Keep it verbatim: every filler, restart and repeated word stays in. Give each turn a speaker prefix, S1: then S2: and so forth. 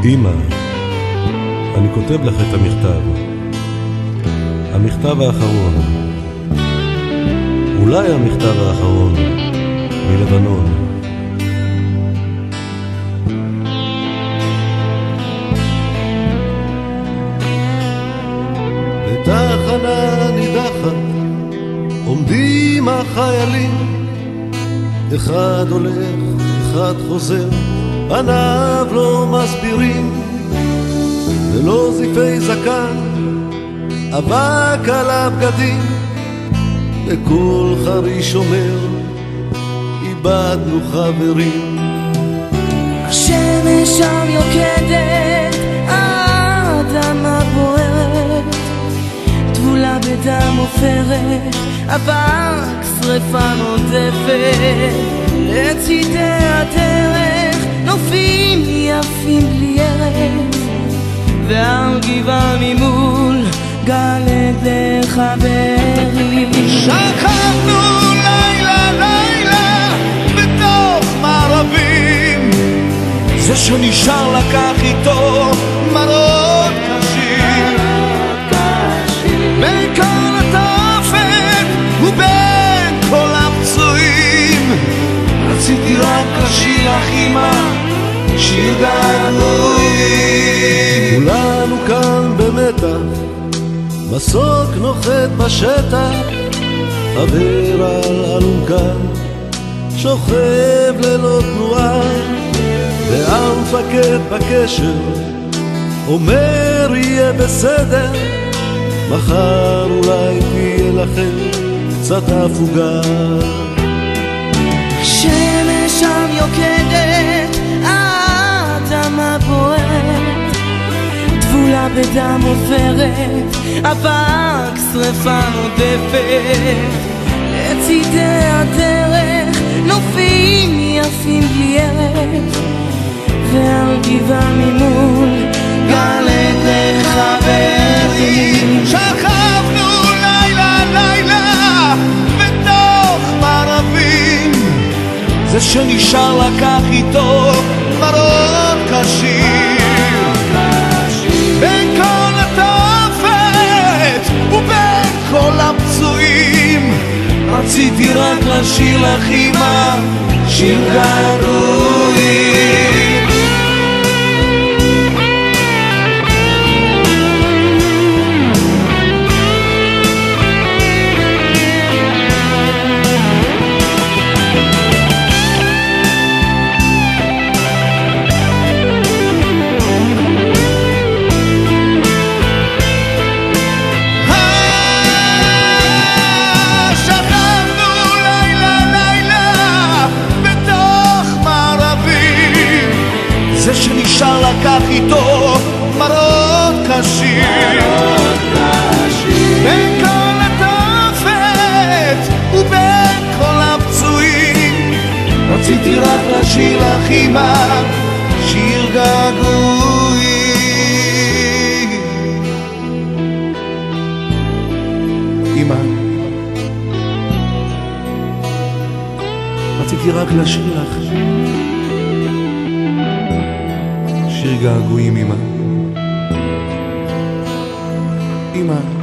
S1: אמא, אני כותב לך את המכתב, המכתב האחרון, אולי המכתב האחרון מלבנון. בתחנה נידחת עומדים החיילים, אחד הולך, אחד חוזר, פניו לא מסבירים, ללא זיפי זקן, אבק על הבגדים, לכל חריש אומר, איבדנו חברים.
S2: השמש שם יוקדת, האדמה בוערת, טבולה בדם עופרת, אבק שרפה נודפת, לצידי הדרך נופים יפים בלי ערך, ועל גבעה ממול גלת לחברים.
S3: שכבנו לילה לילה בתוך מערבים, זה שנשאר לקח איתו מראות קשים, בין כל התופת ובין כל הפצועים, רציתי רק לשיר לך אמא שיר געגועים.
S1: כולנו כאן במתח, מסוק נוחת בשטח, חבר על אלונקה שוכב ללא תנועה, והמפקד בקשר אומר יהיה בסדר, מחר אולי תהיה לכם קצת הפוגה.
S2: השמש שם יוקדת, האדמה בוערת, טבולה בדם עופרת, אבק שרפה נודפת, לצידי הדרך נופים יפים בלי ערך, ועל גבעה ממול גלת לחברים.
S3: שכבנו לילה לילה בתוך מערבים, זה שנשאר לקח איתו מראות קשים, בין כל התופת ובין כל הפצועים, רציתי רק לשיר לך אמא שיר געגועים. זה שנשאר לקח איתו מראות קשים, בין כל התופת ובין כל הפצועים, רציתי רק לשיר לך אמא שיר געגועים. אמא, רציתי רק לשיר לך שיר געגועים אמא. אמא